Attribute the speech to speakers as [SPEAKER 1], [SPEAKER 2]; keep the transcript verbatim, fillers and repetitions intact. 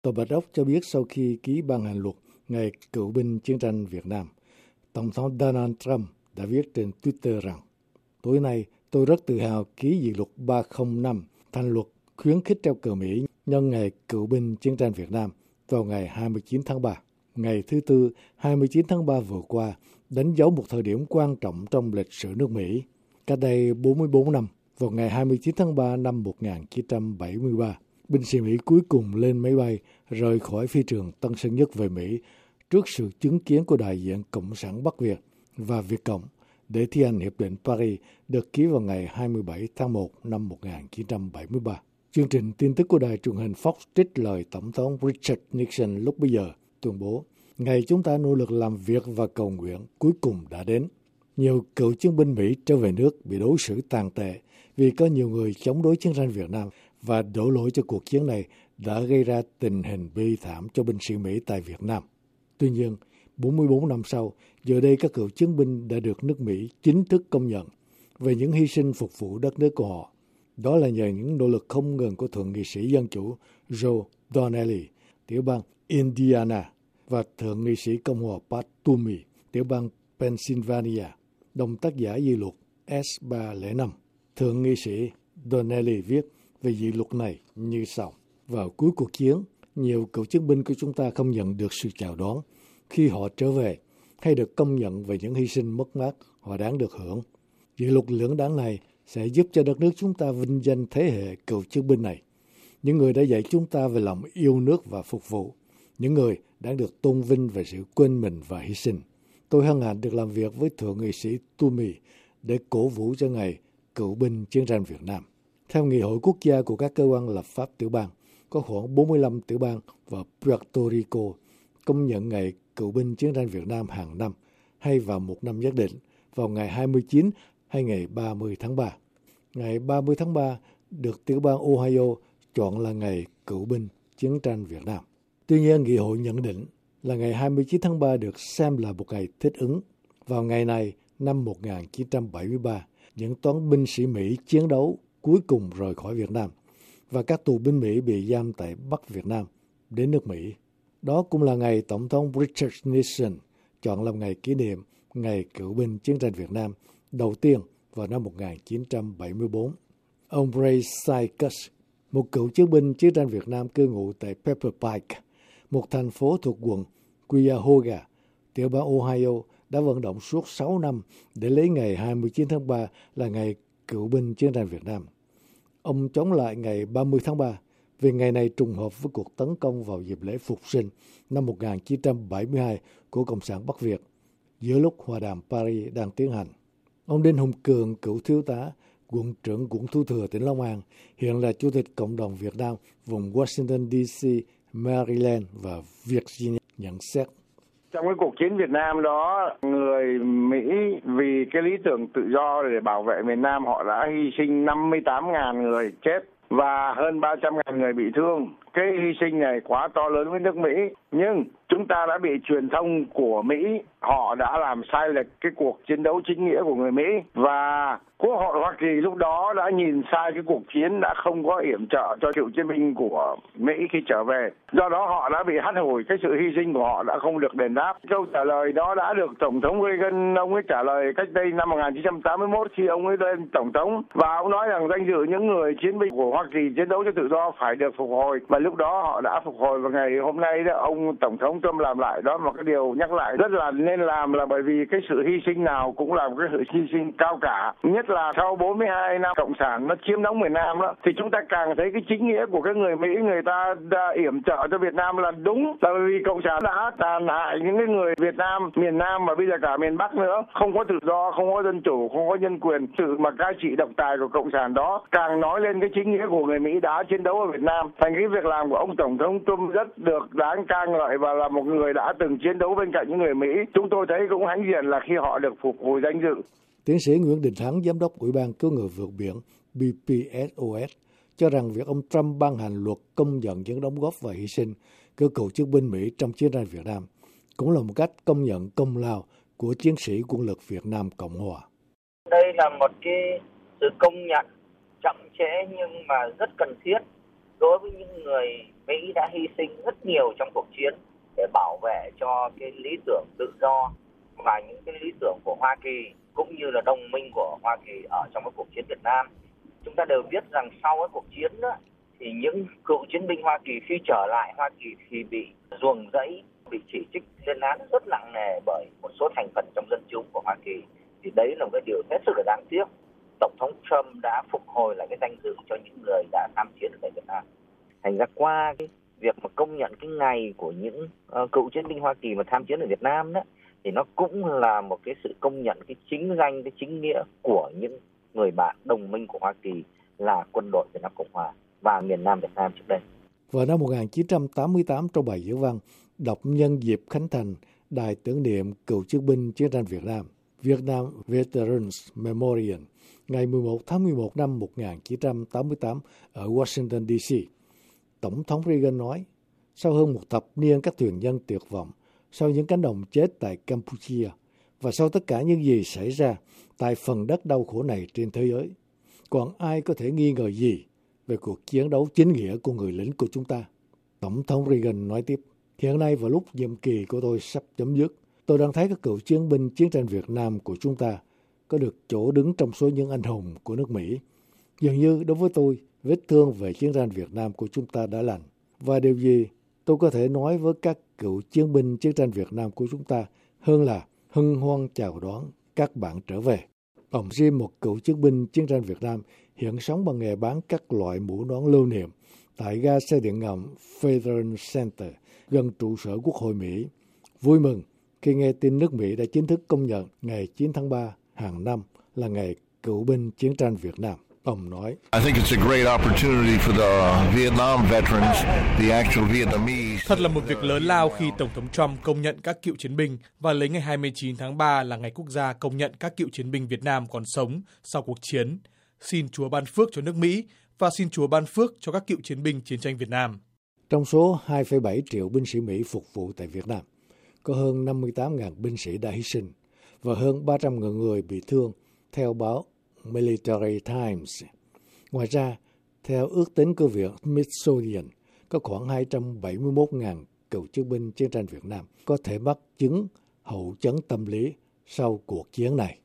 [SPEAKER 1] Tòa Bạch Ốc cho biết sau khi ký ban hành luật Ngày Cựu binh Chiến tranh Việt Nam, Tổng thống Donald Trump đã viết trên Twitter rằng: "Tối nay, tôi rất tự hào ký dự luật ba không năm thành luật khuyến khích treo cờ Mỹ nhân Ngày Cựu binh Chiến tranh Việt Nam vào ngày hai mươi chín tháng ba. Ngày thứ Tư, hai mươi chín tháng ba vừa qua, đánh dấu một thời điểm quan trọng trong lịch sử nước Mỹ. Cách đây bốn mươi bốn năm, vào ngày hai mươi chín tháng ba năm một nghìn chín trăm bảy mươi ba, binh sĩ Mỹ cuối cùng lên máy bay rời khỏi phi trường Tân Sơn Nhất về Mỹ trước sự chứng kiến của đại diện Cộng sản Bắc Việt và Việt Cộng để thi hành Hiệp định Paris được ký vào ngày hai mươi bảy tháng một năm một nghìn chín trăm bảy mươi ba. Chương trình tin tức của đài truyền hình Fox trích lời Tổng thống Richard Nixon lúc bấy giờ tuyên bố: "Ngày chúng ta nỗ lực làm việc và cầu nguyện cuối cùng đã đến." Nhiều cựu chiến binh Mỹ trở về nước bị đối xử tàn tệ vì có nhiều người chống đối chiến tranh Việt Nam và đổ lỗi cho cuộc chiến này đã gây ra tình hình bi thảm cho binh sĩ Mỹ tại Việt Nam. Tuy nhiên, bốn mươi bốn năm sau, giờ đây các cựu chiến binh đã được nước Mỹ chính thức công nhận về những hy sinh phục vụ đất nước của họ. Đó là nhờ những nỗ lực không ngừng của Thượng nghị sĩ Dân Chủ Joe Donnelly, tiểu bang Indiana, và Thượng nghị sĩ Cộng hòa Pat Toomey, tiểu bang Pennsylvania, đồng tác giả dự luật S ba không năm. Thượng nghị sĩ Donnelly viết về dự luật này như sau: "Vào cuối cuộc chiến, nhiều cựu chiến binh của chúng ta không nhận được sự chào đón khi họ trở về hay được công nhận về những hy sinh mất mát họ đáng được hưởng. Dự luật lưỡng đảng này sẽ giúp cho đất nước chúng ta vinh danh thế hệ cựu chiến binh này, những người đã dạy chúng ta về lòng yêu nước và phục vụ, những người đang được tôn vinh về sự quên mình và hy sinh. Tôi hân hạnh được làm việc với Thượng nghị sĩ Toomey để cổ vũ cho Ngày Cựu binh Chiến tranh Việt Nam." Theo Nghị hội Quốc gia của các cơ quan lập pháp tiểu bang, có khoảng bốn mươi lăm tiểu bang và Puerto Rico công nhận Ngày Cựu binh Chiến tranh Việt Nam hàng năm hay vào một năm nhất định, vào ngày hai mươi chín hay ngày ba mươi tháng ba. Ngày ba mươi tháng ba được tiểu bang Ohio chọn là Ngày Cựu binh Chiến tranh Việt Nam. Tuy nhiên, Nghị hội nhận định là ngày hai mươi chín tháng ba được xem là một ngày thích ứng. Vào ngày này, năm một nghìn chín trăm bảy mươi ba, những toán binh sĩ Mỹ chiến đấu cuối cùng rời khỏi Việt Nam và các tù binh Mỹ bị giam tại Bắc Việt Nam đến nước Mỹ. Đó cũng là ngày Tổng thống Richard Nixon chọn làm ngày kỷ niệm Ngày Cựu binh Chiến tranh Việt Nam đầu tiên vào năm một nghìn chín trăm bảy mươi tư. Ông Ray Sykes, một cựu chiến binh chiến tranh Việt Nam cư ngụ tại Pepper Pike, một thành phố thuộc quận Cuyahoga, tiểu bang Ohio, đã vận động suốt sáu năm để lấy ngày hai mươi chín tháng ba là Ngày Cựu binh Chiến tranh Việt Nam. Ông chống lại ngày ba mươi tháng ba vì ngày này trùng hợp với cuộc tấn công vào dịp lễ Phục sinh năm một nghìn chín trăm bảy mươi hai của Cộng sản Bắc Việt, giữa lúc hòa đàm Paris đang tiến hành. Ông Đinh Hùng Cường, cựu thiếu tá, quận trưởng quận Thủ Thừa, tỉnh Long An, hiện là Chủ tịch Cộng đồng Việt Nam vùng Washington đê xê, Maryland và Virginia, nhận xét:
[SPEAKER 2] "Trong cái cuộc chiến Việt Nam đó, người Mỹ vì cái lý tưởng tự do để bảo vệ miền Nam, họ đã hy sinh năm mươi tám nghìn người chết và hơn ba trăm nghìn người bị thương. Cái hy sinh này quá to lớn với nước Mỹ, nhưng chúng ta đã bị truyền thông của Mỹ, họ đã làm sai lệch cái cuộc chiến đấu chính nghĩa của người Mỹ, và Quốc hội Hoa Kỳ lúc đó đã nhìn sai cái cuộc chiến, đã không có yểm trợ cho cựu chiến binh của Mỹ khi trở về. Do đó họ đã bị hắt hủi, cái sự hy sinh của họ đã không được đền đáp." Câu trả lời đó đã được Tổng thống Reagan, ông ấy trả lời cách đây năm một nghìn chín trăm tám mươi mốt khi ông ấy lên Tổng thống, và ông nói rằng danh dự những người chiến binh của Hoa Kỳ chiến đấu cho tự do phải được phục hồi, và lúc đó họ đã phục hồi. Và ngày hôm nay đó, ông Tổng thống Trump làm lại đó một cái điều nhắc lại rất là nên làm, là bởi vì cái sự hy sinh nào cũng là một cái sự hy sinh cao cả, nhất là sau bốn mươi hai năm Cộng sản nó chiếm đóng miền Nam đó, thì chúng ta càng thấy cái chính nghĩa của cái người Mỹ, người ta đã yểm trợ cho Việt Nam là đúng, là bởi vì Cộng sản đã tàn hại những cái người Việt Nam, miền Nam và bây giờ cả miền Bắc nữa, không có tự do, không có dân chủ, không có nhân quyền. Sự mà cai trị độc tài của Cộng sản đó càng nói lên cái chính nghĩa của người Mỹ đã chiến đấu ở Việt Nam. Thành cái việc làm của ông Tổng thống Trump rất được đáng ca ngợi, và là một người đã từng chiến đấu bên cạnh những người Mỹ, chúng tôi thấy cũng hãnh diện là khi họ được phục hồi danh dự.
[SPEAKER 1] Tiến sĩ Nguyễn Đình Thắng, Giám đốc Ủy ban Cứu người vượt biển B P S O S, cho rằng việc ông Trump ban hành luật công nhận những đóng góp và hy sinh của cựu chiến binh Mỹ trong chiến tranh Việt Nam cũng là một cách công nhận công lao của chiến sĩ quân lực Việt Nam Cộng Hòa.
[SPEAKER 3] Đây là một cái sự công nhận chậm trễ nhưng mà rất cần thiết đối với những người Mỹ đã hy sinh rất nhiều trong cuộc chiến để bảo vệ cho cái lý tưởng tự do và những cái lý tưởng của Hoa Kỳ cũng như là đồng minh của Hoa Kỳ ở trong cái cuộc chiến Việt Nam. Chúng ta đều biết rằng sau cái cuộc chiến đó thì những cựu chiến binh Hoa Kỳ khi trở lại Hoa Kỳ thì bị ruồng rẫy, bị chỉ trích lên án rất nặng nề bởi một số thành phần trong dân chúng của Hoa Kỳ. Thì đấy là một cái điều hết sức là đáng tiếc. Tổng thống Trump đã phục hồi lại cái danh dự cho những người đã tham chiến ở tại Việt Nam. Thành ra qua cái việc mà công nhận cái ngày của những uh, cựu chiến binh Hoa Kỳ mà tham chiến ở Việt Nam đó, thì nó cũng là một cái sự công nhận cái chính danh, cái chính nghĩa của những người bạn đồng minh của Hoa Kỳ là quân đội Việt Nam Cộng Hòa và miền Nam Việt Nam trước đây.
[SPEAKER 1] Vào năm một nghìn chín trăm tám mươi tám, trong bài diễn văn đọc nhân dịp khánh thành Đài tưởng niệm cựu chiến binh chiến tranh Việt Nam, Vietnam Veterans Memorial, ngày mười một tháng mười một năm một nghìn chín trăm tám mươi tám ở Washington, D C, Tổng thống Reagan nói, sau hơn một thập niên các thuyền nhân tuyệt vọng, sau những cánh đồng chết tại Campuchia, và sau tất cả những gì xảy ra tại phần đất đau khổ này trên thế giới, còn ai có thể nghi ngờ gì về cuộc chiến đấu chính nghĩa của người lính của chúng ta? Tổng thống Reagan nói tiếp, hiện nay vào lúc nhiệm kỳ của tôi sắp chấm dứt, tôi đang thấy các cựu chiến binh chiến tranh Việt Nam của chúng ta có được chỗ đứng trong số những anh hùng của nước Mỹ. Dường như đối với tôi, vết thương về chiến tranh Việt Nam của chúng ta đã lành. Và điều gì tôi có thể nói với các cựu chiến binh chiến tranh Việt Nam của chúng ta hơn là hân hoan chào đón các bạn trở về. Ông Jim, một cựu chiến binh chiến tranh Việt Nam, hiện sống bằng nghề bán các loại mũ nón lưu niệm tại ga xe điện ngầm Federal Center, gần trụ sở Quốc hội Mỹ. Vui mừng khi nghe tin nước Mỹ đã chính thức công nhận ngày chín tháng ba hàng năm là ngày cựu binh chiến tranh Việt Nam. Ông nói,
[SPEAKER 4] thật là một việc lớn lao khi Tổng thống Trump công nhận các cựu chiến binh và lấy ngày hai mươi chín tháng ba là ngày quốc gia công nhận các cựu chiến binh Việt Nam còn sống sau cuộc chiến. Xin Chúa ban phước cho nước Mỹ và xin Chúa ban phước cho các cựu chiến binh chiến tranh Việt Nam.
[SPEAKER 1] Trong số hai phẩy bảy triệu binh sĩ Mỹ phục vụ tại Việt Nam, có hơn năm mươi tám nghìn binh sĩ đã hy sinh và hơn ba trăm nghìn người bị thương, theo báo Military Times. Ngoài ra, theo ước tính của Viện Smithsonian, có khoảng hai trăm bảy mươi mốt nghìn cựu chiến binh chiến tranh Việt Nam có thể mắc chứng hậu chấn tâm lý sau cuộc chiến này.